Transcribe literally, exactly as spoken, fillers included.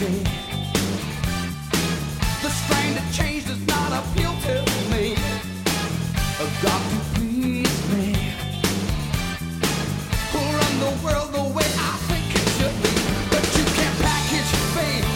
reality. The strain that change does not appeal to me. I've got to